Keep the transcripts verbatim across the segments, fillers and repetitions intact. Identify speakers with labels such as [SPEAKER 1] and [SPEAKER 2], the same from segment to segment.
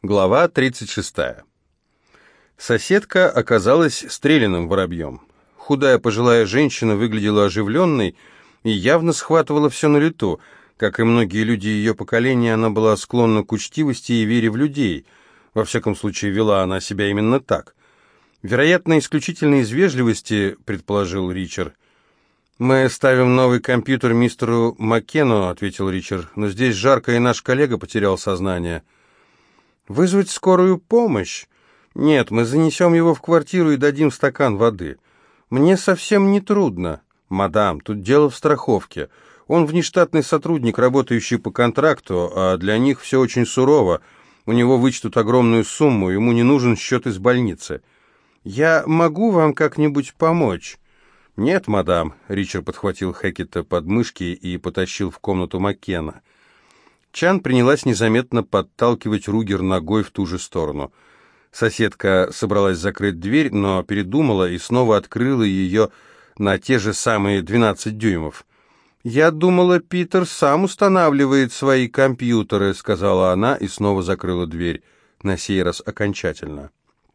[SPEAKER 1] Глава тридцать шестая. Соседка оказалась стреляным воробьем. Худая пожилая женщина выглядела оживленной и явно схватывала все на лету. Как и многие люди ее поколения, она была склонна к учтивости и вере в людей. Во всяком случае, вела она себя именно так. Вероятно, исключительно из вежливости, предположил Ричард. «Мы ставим новый компьютер мистеру Маккену», — ответил Ричард, «но здесь жарко, и наш коллега потерял сознание». «Вызвать скорую помощь? Нет, мы занесем его в квартиру и дадим стакан воды. Мне совсем не трудно. Мадам, тут дело в страховке. Он внештатный сотрудник, работающий по контракту, а для них все очень сурово. У него вычтут огромную сумму, ему не нужен счет из больницы. Я могу вам как-нибудь помочь?» «Нет, мадам», — Ричард подхватил Хекета под мышки и потащил в комнату Маккена. Чан принялась незаметно подталкивать Ругер ногой в ту же сторону. Соседка собралась закрыть дверь, но передумала и снова открыла ее на те же самые двенадцать дюймов. «Я думала, Питер сам устанавливает свои компьютеры», — сказала она и снова закрыла дверь, на сей раз окончательно.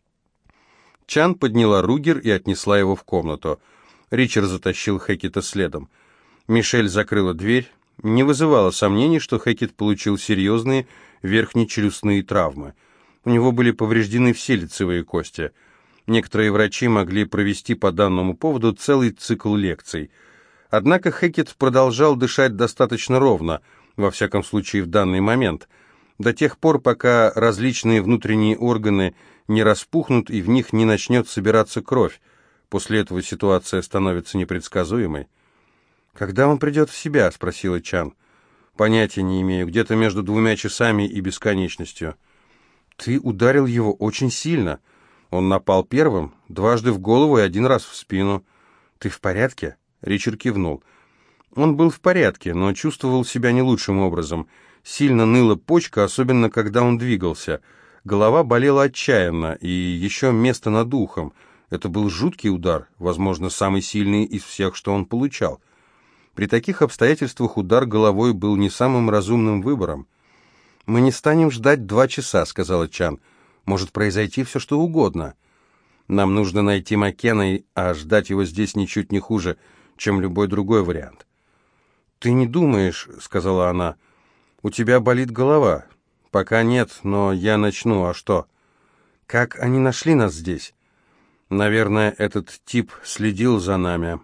[SPEAKER 1] Чан подняла Ругер и отнесла его в комнату. Ричард затащил Хекета следом. Мишель закрыла дверь. Не вызывало сомнений, что Хекет получил серьезные верхнечелюстные травмы. У него были повреждены все лицевые кости. Некоторые врачи могли провести по данному поводу целый цикл лекций. Однако Хекет продолжал дышать достаточно ровно, во всяком случае в данный момент, до тех пор, пока различные внутренние органы не распухнут и в них не начнет собираться кровь. После этого ситуация становится непредсказуемой. «Когда он придет в себя?» — спросила Чан. «Понятия не имею. Где-то между двумя часами и бесконечностью». «Ты ударил его очень сильно. Он напал первым, дважды в голову и один раз в спину. Ты в порядке?» Ричард кивнул. Он был в порядке, но чувствовал себя не лучшим образом. Сильно ныла почка, особенно когда он двигался. Голова болела отчаянно, и еще место над ухом. Это был жуткий удар, возможно, самый сильный из всех, что он получал. При таких обстоятельствах удар головой был не самым разумным выбором. «Мы не станем ждать два часа», — сказала Чан. «Может произойти все, что угодно. Нам нужно найти Маккена, а ждать его здесь ничуть не хуже, чем любой другой вариант». «Ты не думаешь», — сказала она, — «у тебя болит голова?» «Пока нет, но я начну, а что?» «Как они нашли нас здесь?» «Наверное, этот тип следил за нами».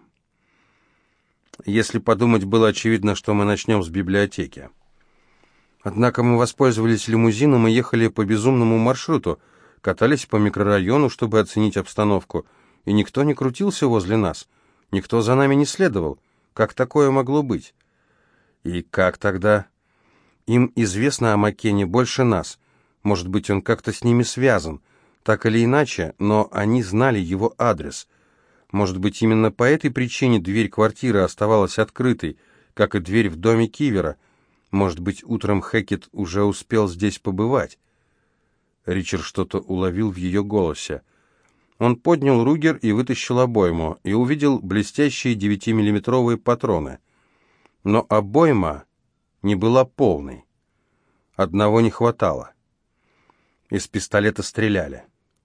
[SPEAKER 1] Если подумать, было очевидно, что мы начнем с библиотеки. Однако мы воспользовались лимузином и ехали по безумному маршруту, катались по микрорайону, чтобы оценить обстановку, и никто не крутился возле нас, никто за нами не следовал. Как такое могло быть? И как тогда? Им известно о Маккене больше нас. Может быть, он как-то с ними связан. Так или иначе, но они знали его адрес. Может быть, именно по этой причине дверь квартиры оставалась открытой, как и дверь в доме Кивера. Может быть, утром Хекет уже успел здесь побывать. Ричард что-то уловил в ее голосе. Он поднял Ругер и вытащил обойму, и увидел блестящие девятимиллиметровые патроны. Но обойма не была полной. Одного не хватало. Из пистолета стреляли.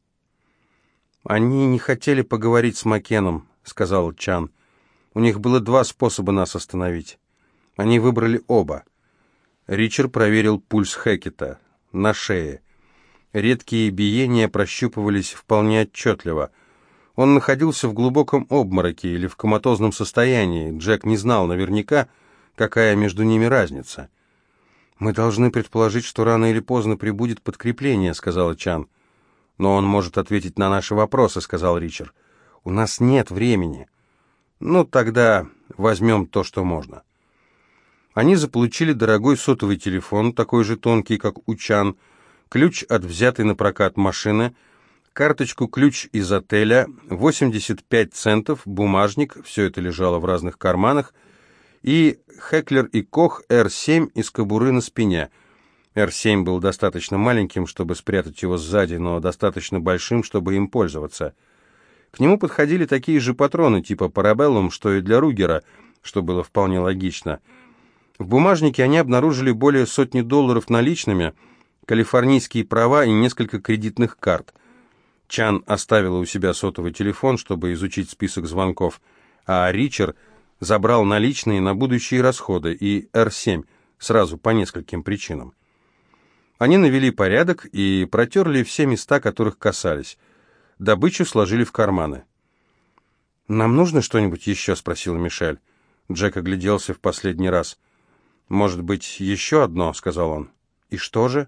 [SPEAKER 1] «Они не хотели поговорить с Маккеном», — сказал Чан. «У них было два способа нас остановить. Они выбрали оба». Ричард проверил пульс Хекета на шее. Редкие биения прощупывались вполне отчетливо. Он находился в глубоком обмороке или в коматозном состоянии. Джек не знал наверняка, какая между ними разница. «Мы должны предположить, что рано или поздно прибудет подкрепление», — сказала Чан. «Но он может ответить на наши вопросы», — сказал Ричард. «У нас нет времени». «Ну, тогда возьмем то, что можно». Они заполучили дорогой сотовый телефон, такой же тонкий, как у Чан, ключ от взятой на прокат машины, карточку-ключ из отеля, восемьдесят пять центов, бумажник, все это лежало в разных карманах, и Хеклер и Кох эр семь из кобуры на спине. эр семь был достаточно маленьким, чтобы спрятать его сзади, но достаточно большим, чтобы им пользоваться. К нему подходили такие же патроны, типа парабеллум, что и для Ругера, что было вполне логично. В бумажнике они обнаружили более сотни долларов наличными, калифорнийские права и несколько кредитных карт. Чан оставила у себя сотовый телефон, чтобы изучить список звонков, а Ричард забрал наличные на будущие расходы и эр семь, сразу по нескольким причинам. Они навели порядок и протерли все места, которых касались. Добычу сложили в карманы. «Нам нужно что-нибудь еще?» — спросила Мишель. Джек огляделся в последний раз. «Может быть, еще одно?» — сказал он. «И что же?»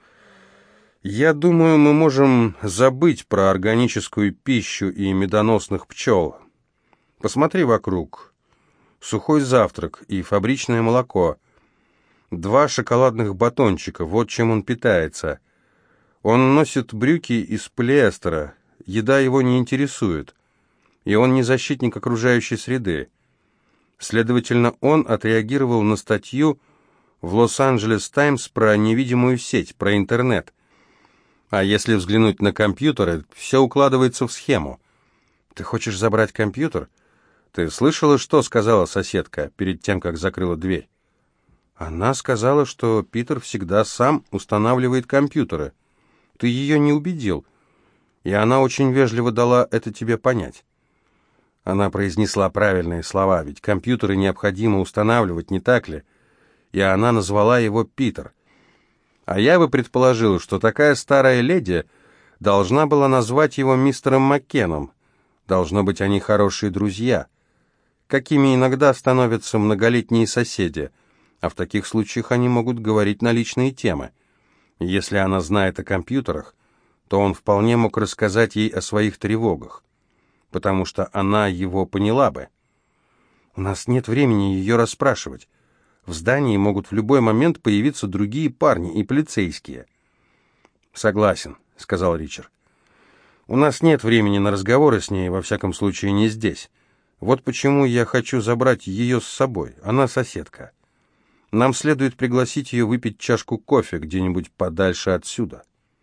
[SPEAKER 1] «Я думаю, мы можем забыть про органическую пищу и медоносных пчел. Посмотри вокруг. Сухой завтрак и фабричное молоко. Два шоколадных батончика, вот чем он питается. Он носит брюки из полиэстера, еда его не интересует, и он не защитник окружающей среды. Следовательно, он отреагировал на статью в Лос-Анджелес Таймс про невидимую сеть, про интернет. А если взглянуть на компьютеры, все укладывается в схему. Ты хочешь забрать компьютер? Ты слышала, что сказала соседка перед тем, как закрыла дверь? Она сказала, что Питер всегда сам устанавливает компьютеры. Ты ее не убедил, и она очень вежливо дала это тебе понять. Она произнесла правильные слова, ведь компьютеры необходимо устанавливать, не так ли? И она назвала его Питер. А я бы предположил, что такая старая леди должна была назвать его мистером Маккеном. Должно быть, они хорошие друзья, какими иногда становятся многолетние соседи, а в таких случаях они могут говорить на личные темы. Если она знает о компьютерах, то он вполне мог рассказать ей о своих тревогах, потому что она его поняла бы. У нас нет времени ее расспрашивать. В здании могут в любой момент появиться другие парни и полицейские. «Согласен», — сказал Ричард. «У нас нет времени на разговоры с ней, во всяком случае не здесь. Вот почему я хочу забрать ее с собой. Она соседка. Нам следует пригласить ее выпить чашку кофе где-нибудь подальше отсюда».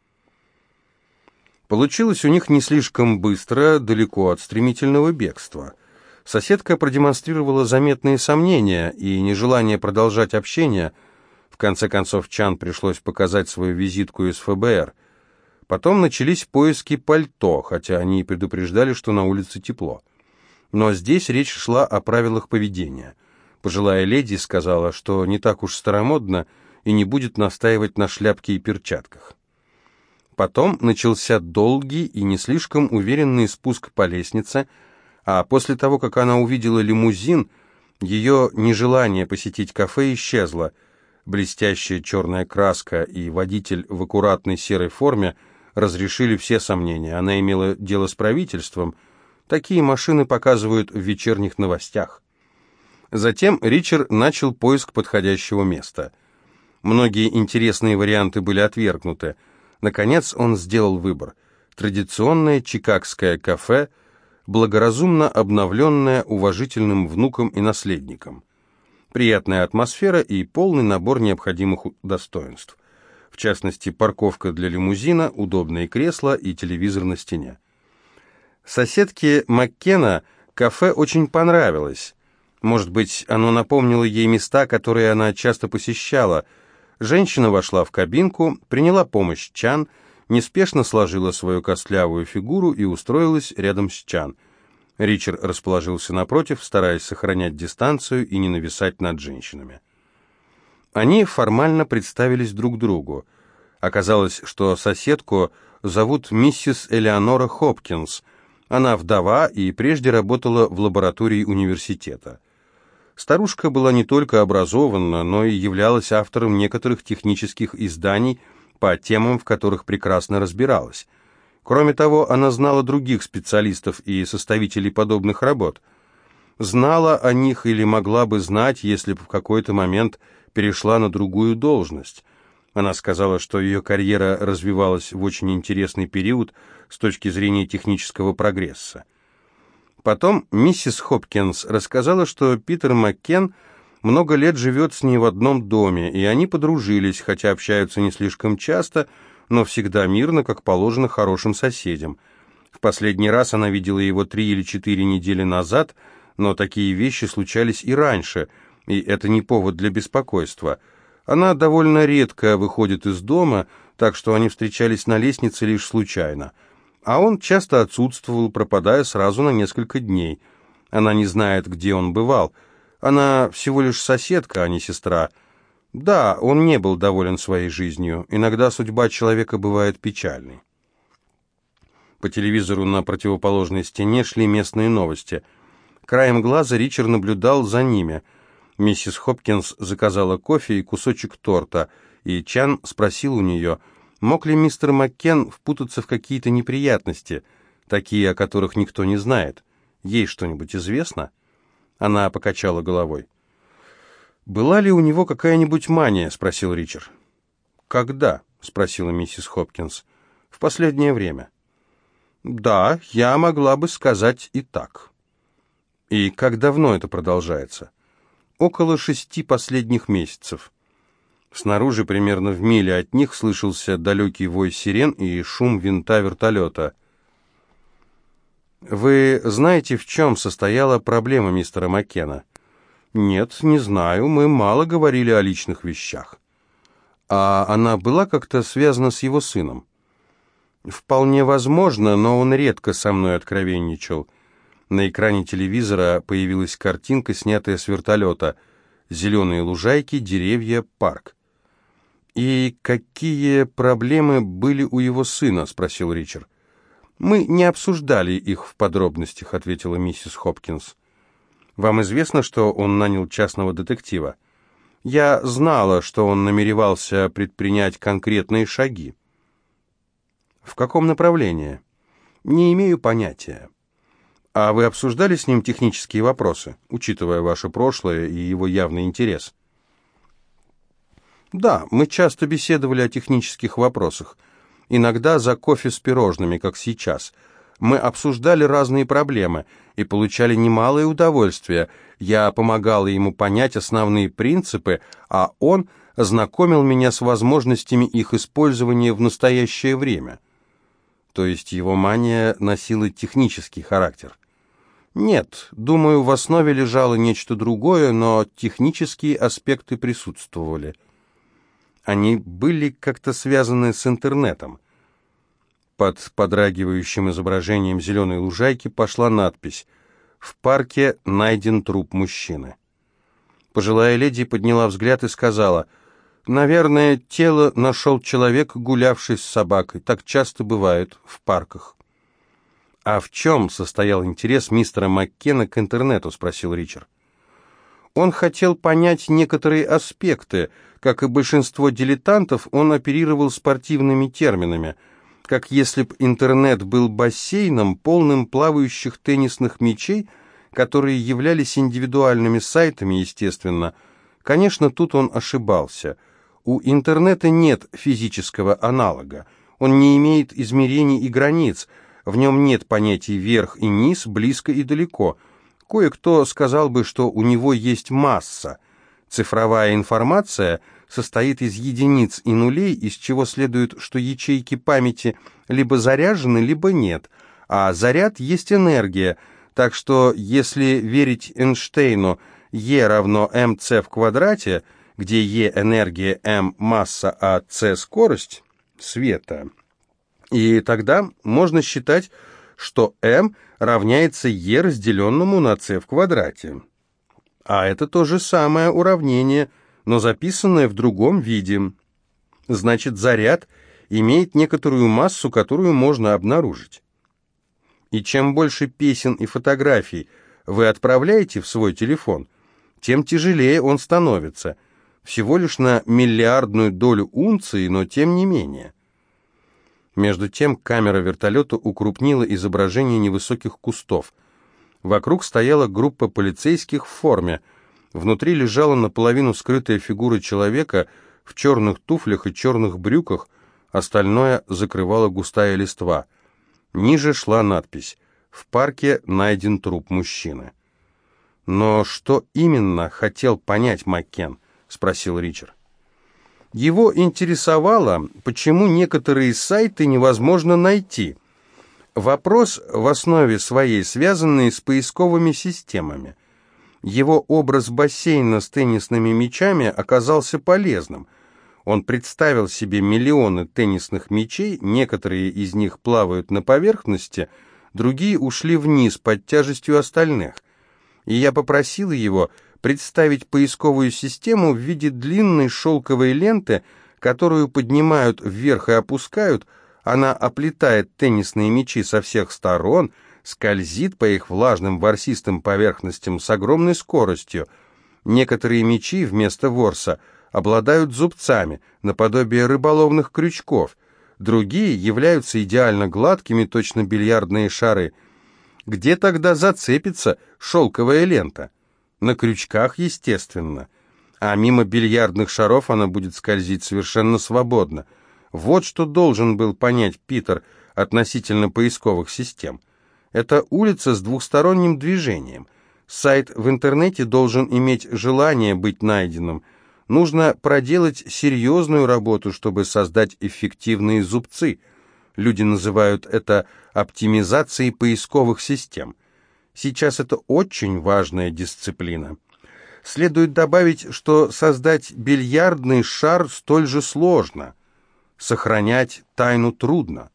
[SPEAKER 1] Получилось у них не слишком быстро, далеко от стремительного бегства. Соседка продемонстрировала заметные сомнения и нежелание продолжать общение. В конце концов, Чан пришлось показать свою визитку из эф бэ эр. Потом начались поиски пальто, хотя они и предупреждали, что на улице тепло. Но здесь речь шла о правилах поведения. Пожилая леди сказала, что не так уж старомодно и не будет настаивать на шляпке и перчатках. Потом начался долгий и не слишком уверенный спуск по лестнице, а после того, как она увидела лимузин, ее нежелание посетить кафе исчезло. Блестящая черная краска и водитель в аккуратной серой форме разрешили все сомнения. Она имела дело с правительством. Такие машины показывают в вечерних новостях. Затем Ричард начал поиск подходящего места. Многие интересные варианты были отвергнуты. Наконец он сделал выбор. Традиционное чикагское кафе, благоразумно обновленное уважительным внуком и наследником. Приятная атмосфера и полный набор необходимых достоинств. В частности, парковка для лимузина, удобные кресла и телевизор на стене. Соседке Маккена кафе очень понравилось. Может быть, оно напомнило ей места, которые она часто посещала. Женщина вошла в кабинку, приняла помощь Чан, неспешно сложила свою костлявую фигуру и устроилась рядом с Чан. Ричард расположился напротив, стараясь сохранять дистанцию и не нависать над женщинами. Они формально представились друг другу. Оказалось, что соседку зовут миссис Элеонора Хопкинс. Она вдова и прежде работала в лаборатории университета. Старушка была не только образована, но и являлась автором некоторых технических изданий по темам, в которых прекрасно разбиралась. Кроме того, она знала других специалистов и составителей подобных работ. Знала о них или могла бы знать, если бы в какой-то момент перешла на другую должность. Она сказала, что ее карьера развивалась в очень интересный период с точки зрения технического прогресса. Потом миссис Хопкинс рассказала, что Питер Маккен много лет живет с ней в одном доме, и они подружились, хотя общаются не слишком часто, но всегда мирно, как положено хорошим соседям. В последний раз она видела его три или четыре недели назад, но такие вещи случались и раньше, и это не повод для беспокойства. Она довольно редко выходит из дома, так что они встречались на лестнице лишь случайно. А он часто отсутствовал, пропадая сразу на несколько дней. Она не знает, где он бывал. Она всего лишь соседка, а не сестра. Да, он не был доволен своей жизнью. Иногда судьба человека бывает печальной. По телевизору на противоположной стене шли местные новости. Краем глаза Ричард наблюдал за ними. Миссис Хопкинс заказала кофе и кусочек торта, и Чан спросил у нее, мог ли мистер Маккен впутаться в какие-то неприятности, такие, о которых никто не знает. Ей что-нибудь известно? Она покачала головой. «Была ли у него какая-нибудь мания?» — спросил Ричард. «Когда?» — спросила миссис Хопкинс. «В последнее время». «Да, я могла бы сказать и так». «И как давно это продолжается?» «Около шести последних месяцев». Снаружи, примерно в миле от них, слышался далекий вой сирен и шум винта вертолета. «Вы знаете, в чем состояла проблема мистера Маккена?» «Нет, не знаю, мы мало говорили о личных вещах». «А она была как-то связана с его сыном?» «Вполне возможно, но он редко со мной откровенничал». На экране телевизора появилась картинка, снятая с вертолета. Зеленые лужайки, деревья, парк. «И какие проблемы были у его сына?» — спросил Ричард. «Мы не обсуждали их в подробностях», — ответила миссис Хопкинс. «Вам известно, что он нанял частного детектива?» «Я знала, что он намеревался предпринять конкретные шаги». «В каком направлении?» «Не имею понятия». «А вы обсуждали с ним технические вопросы, учитывая ваше прошлое и его явный интерес?» «Да, мы часто беседовали о технических вопросах. Иногда за кофе с пирожными, как сейчас. Мы обсуждали разные проблемы и получали немалое удовольствие. Я помогала ему понять основные принципы, а он знакомил меня с возможностями их использования в настоящее время». То есть его мания носила технический характер? Нет, думаю, в основе лежало нечто другое, но технические аспекты присутствовали. Они были как-то связаны с интернетом. Под подрагивающим изображением зеленой лужайки пошла надпись «В парке найден труп мужчины». Пожилая леди подняла взгляд и сказала: «Наверное, тело нашел человек, гулявший с собакой. Так часто бывает в парках». «А в чем состоял интерес мистера Маккена к интернету?» — спросил Ричард. «Он хотел понять некоторые аспекты. Как и большинство дилетантов, он оперировал спортивными терминами, как если б интернет был бассейном, полным плавающих теннисных мячей, которые являлись индивидуальными сайтами, естественно. Конечно, тут он ошибался. У интернета нет физического аналога. Он не имеет измерений и границ. В нем нет понятий верх и низ, близко и далеко. Кое-кто сказал бы, что у него есть масса. Цифровая информация состоит из единиц и нулей, из чего следует, что ячейки памяти либо заряжены, либо нет. А заряд есть энергия, так что, если верить Эйнштейну, E равно mc в квадрате, где E энергия, m масса, а c скорость света, и тогда можно считать, что m равняется E разделенному на c в квадрате. А это то же самое уравнение, но записанное в другом виде. Значит, заряд имеет некоторую массу, которую можно обнаружить. И чем больше песен и фотографий вы отправляете в свой телефон, тем тяжелее он становится. Всего лишь на миллиардную долю унции, но тем не менее. Между тем камера вертолета укрупнила изображение невысоких кустов. Вокруг стояла группа полицейских в форме. Внутри лежала наполовину скрытая фигура человека в черных туфлях и черных брюках, остальное закрывала густая листва. Ниже шла надпись «В парке найден труп мужчины». «Но что именно хотел понять Маккен?» — спросил Ричард. Его интересовало, почему некоторые сайты невозможно найти. Вопрос в основе своей связанный с поисковыми системами. Его образ бассейна с теннисными мячами оказался полезным. Он представил себе миллионы теннисных мячей, некоторые из них плавают на поверхности, другие ушли вниз под тяжестью остальных. И я попросила его представить поисковую систему в виде длинной шелковой ленты, которую поднимают вверх и опускают. Она оплетает теннисные мячи со всех сторон, скользит по их влажным ворсистым поверхностям с огромной скоростью. Некоторые мячи вместо ворса обладают зубцами, наподобие рыболовных крючков. Другие являются идеально гладкими, точно бильярдные шары. Где тогда зацепится шелковая лента? На крючках, естественно. А мимо бильярдных шаров она будет скользить совершенно свободно. Вот что должен был понять Питер относительно поисковых систем. Это улица с двухсторонним движением. Сайт в интернете должен иметь желание быть найденным. Нужно проделать серьезную работу, чтобы создать эффективные зубцы. Люди называют это оптимизацией поисковых систем. Сейчас это очень важная дисциплина. Следует добавить, что создать бильярдный шар столь же сложно. Сохранять тайну трудно.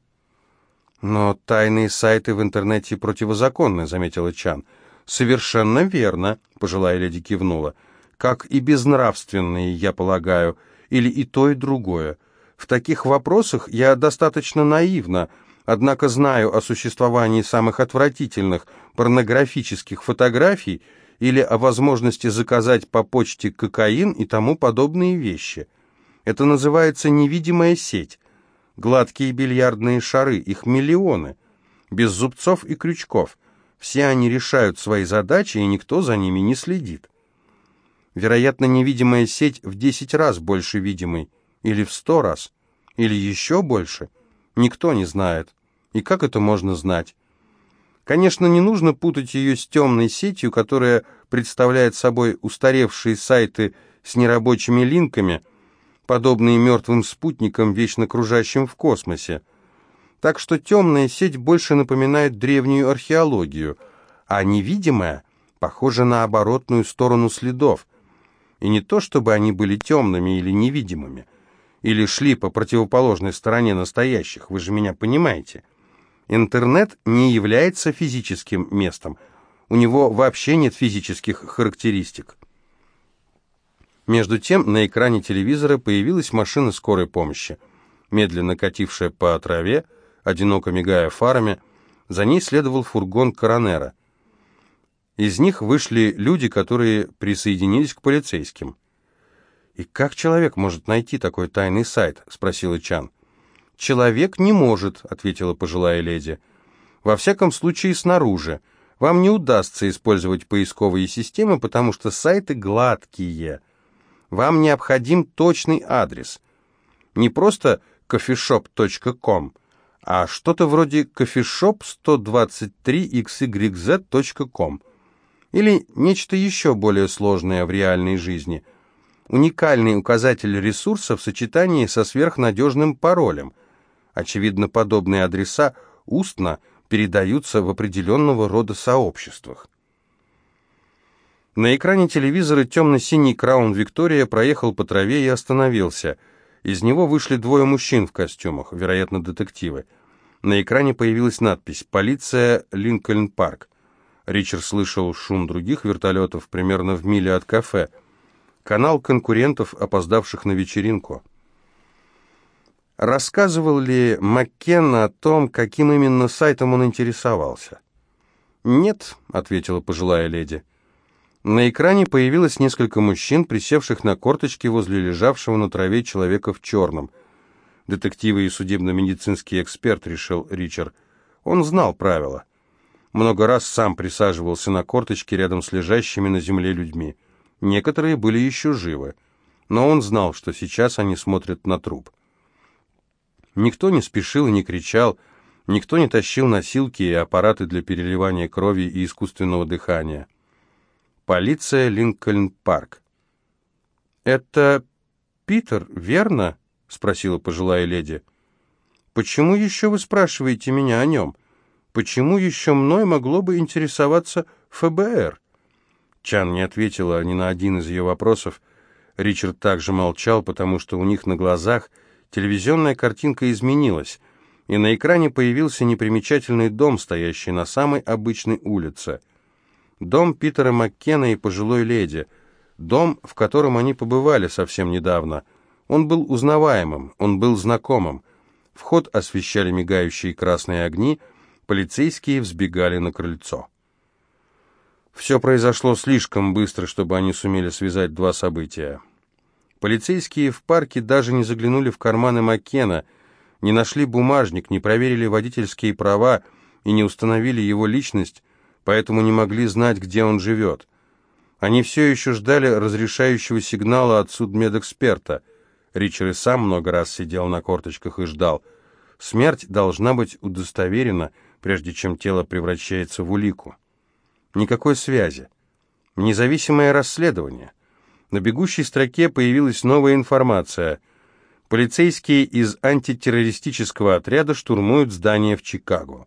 [SPEAKER 1] «Но тайные сайты в интернете противозаконны», — заметила Чан. «Совершенно верно», — пожилая леди кивнула. «Как и безнравственные, я полагаю, или и то, и другое. В таких вопросах я достаточно наивна, однако знаю о существовании самых отвратительных порнографических фотографий или о возможности заказать по почте кокаин и тому подобные вещи. Это называется невидимая сеть. Гладкие бильярдные шары, их миллионы, без зубцов и крючков. Все они решают свои задачи, и никто за ними не следит. Вероятно, невидимая сеть в десять раз больше видимой, или в сто раз, или еще больше. Никто не знает. И как это можно знать? Конечно, не нужно путать ее с темной сетью, которая представляет собой устаревшие сайты с нерабочими линками, подобные мертвым спутникам, вечно кружащим в космосе. Так что темная сеть больше напоминает древнюю археологию, а невидимая похожа на оборотную сторону следов. И не то, чтобы они были темными или невидимыми, или шли по противоположной стороне настоящих, вы же меня понимаете. Интернет не является физическим местом, у него вообще нет физических характеристик. Между тем на экране телевизора появилась машина скорой помощи, медленно катившая по траве, одиноко мигая фарами. За ней следовал фургон коронера. Из них вышли люди, которые присоединились к полицейским. «И как человек может найти такой тайный сайт?» — спросила Чан. «Человек не может», — ответила пожилая леди. «Во всяком случае, снаружи. Вам не удастся использовать поисковые системы, потому что сайты гладкие. Вам необходим точный адрес. Не просто кофешоп точка ком, а что-то вроде кофешоп сто двадцать три икс игрек зет точка ком. Или нечто еще более сложное в реальной жизни. Уникальный указатель ресурса в сочетании со сверхнадежным паролем. Очевидно, подобные адреса устно передаются в определенного рода сообществах». На экране телевизора темно-синий Краун Виктория проехал по траве и остановился. Из него вышли двое мужчин в костюмах, вероятно, детективы. На экране появилась надпись «Полиция, Линкольн-парк». Ричард слышал шум других вертолетов примерно в миле от кафе. Канал конкурентов, опоздавших на вечеринку. Рассказывал ли Маккенна о том, каким именно сайтом он интересовался? «Нет», — ответила пожилая леди. На экране появилось несколько мужчин, присевших на корточки возле лежавшего на траве человека в черном. «Детективы и судебно-медицинский эксперт», — решил Ричард. Он знал правила. Много раз сам присаживался на корточки рядом с лежащими на земле людьми. Некоторые были еще живы, но он знал, что сейчас они смотрят на труп. Никто не спешил и не кричал, никто не тащил носилки и аппараты для переливания крови и искусственного дыхания. Полиция, Линкольн-парк. «Это Питер, верно?» — спросила пожилая леди. «Почему еще вы спрашиваете меня о нем? Почему еще мной могло бы интересоваться эф бэ эр?» Чан не ответила ни на один из ее вопросов. Ричард также молчал, потому что у них на глазах телевизионная картинка изменилась, и на экране появился непримечательный дом, стоящий на самой обычной улице. Дом Питера Маккена и пожилой леди. Дом, в котором они побывали совсем недавно. Он был узнаваемым, он был знакомым. Вход освещали мигающие красные огни, полицейские взбегали на крыльцо. Все произошло слишком быстро, чтобы они сумели связать два события. Полицейские в парке даже не заглянули в карманы Маккена, не нашли бумажник, не проверили водительские права и не установили его личность, поэтому не могли знать, где он живет. Они все еще ждали разрешающего сигнала от судмедэксперта. Ричард и сам много раз сидел на корточках и ждал. Смерть должна быть удостоверена, прежде чем тело превращается в улику. Никакой связи. Независимое расследование. На бегущей строке появилась новая информация. Полицейские из антитеррористического отряда штурмуют здание в Чикаго.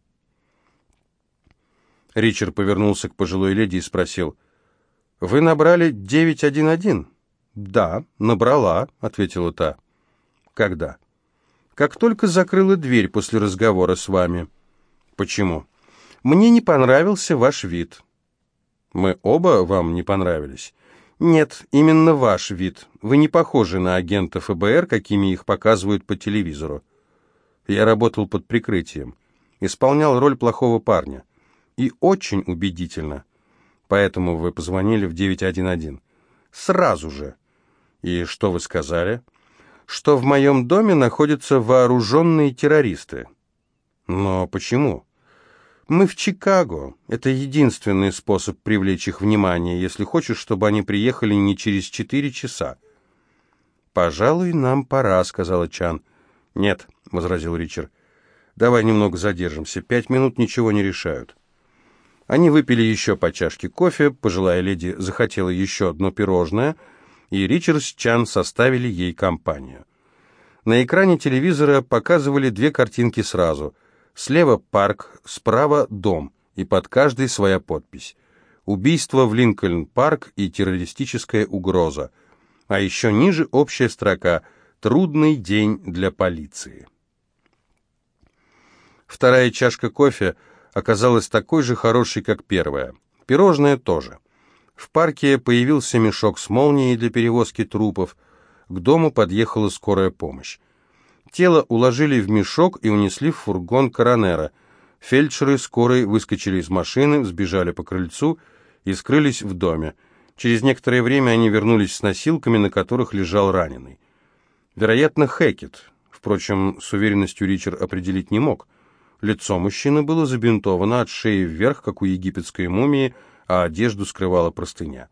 [SPEAKER 1] Ричард повернулся к пожилой леди и спросил: «Вы набрали девять один один?» «Да, набрала», — ответила та. «Когда?» «Как только закрыла дверь после разговора с вами». «Почему?» «Мне не понравился ваш вид». «Мы оба вам не понравились?» «Нет, именно ваш вид. Вы не похожи на агента эф бэ эр, какими их показывают по телевизору». Я работал под прикрытием, исполнял роль плохого парня. И очень убедительно. Поэтому вы позвонили в девять один один. Сразу же. И что вы сказали? Что в моем доме находятся вооруженные террористы. Но почему? Мы в Чикаго. Это единственный способ привлечь их внимание, если хочешь, чтобы они приехали не через четыре часа. «Пожалуй, нам пора», — сказала Чан. «Нет», — возразил Ричард. «Давай немного задержимся. Пять минут ничего не решают». Они выпили еще по чашке кофе, пожилая леди захотела еще одно пирожное, и Ричард с Чан составили ей компанию. На экране телевизора показывали две картинки сразу. Слева парк, справа дом, и под каждой своя подпись. Убийство в Линкольн-парк и террористическая угроза. А еще ниже общая строка «Трудный день для полиции». Вторая чашка кофе оказалась такой же хорошей, как первая. Пирожное тоже. В парке появился мешок с молнией для перевозки трупов. К дому подъехала скорая помощь. Тело уложили в мешок и унесли в фургон коронера. Фельдшеры скорой выскочили из машины, сбежали по крыльцу и скрылись в доме. Через некоторое время они вернулись с носилками, на которых лежал раненый. Вероятно, Хэкет. Впрочем, с уверенностью Ричард определить не мог. Лицо мужчины было забинтовано от шеи вверх, как у египетской мумии, а одежду скрывала простыня.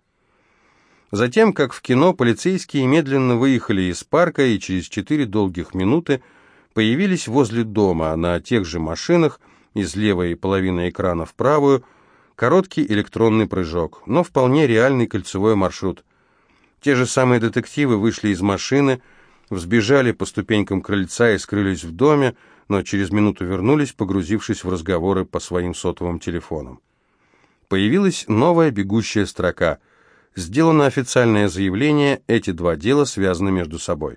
[SPEAKER 1] Затем, как в кино, полицейские медленно выехали из парка и через четыре долгих минуты появились возле дома на тех же машинах, из левой половины экрана в правую, короткий электронный прыжок, но вполне реальный кольцевой маршрут. Те же самые детективы вышли из машины, взбежали по ступенькам крыльца и скрылись в доме, но через минуту вернулись, погрузившись в разговоры по своим сотовым телефонам. Появилась новая бегущая строка. Сделано официальное заявление, эти два дела связаны между собой.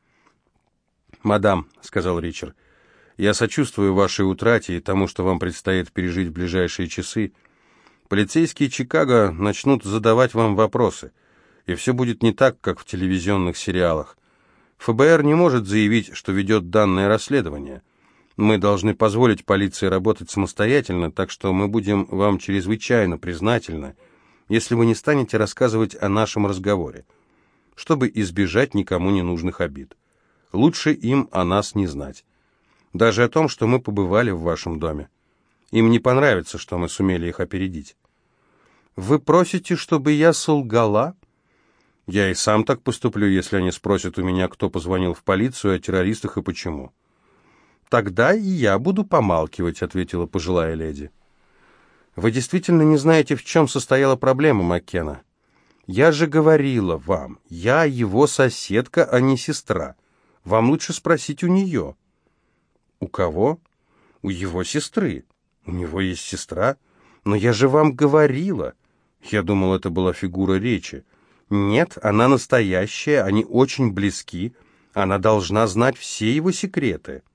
[SPEAKER 1] «Мадам», — сказал Ричард, — «я сочувствую вашей утрате и тому, что вам предстоит пережить в ближайшие часы. Полицейские Чикаго начнут задавать вам вопросы, и все будет не так, как в телевизионных сериалах. эф бэ эр не может заявить, что ведет данное расследование. Мы должны позволить полиции работать самостоятельно, так что мы будем вам чрезвычайно признательны, если вы не станете рассказывать о нашем разговоре, чтобы избежать никому ненужных обид. Лучше им о нас не знать. Даже о том, что мы побывали в вашем доме. Им не понравится, что мы сумели их опередить». «Вы просите, чтобы я солгала?» «Я и сам так поступлю, если они спросят у меня, кто позвонил в полицию, о террористах и почему». «Тогда и я буду помалкивать», — ответила пожилая леди. «Вы действительно не знаете, в чем состояла проблема Маккена? Я же говорила вам, я его соседка, а не сестра. Вам лучше спросить у нее». «У кого?» «У его сестры. У него есть сестра. Но я же вам говорила». Я думал, это была фигура речи. Нет, она настоящая, они очень близки. Она должна знать все его секреты.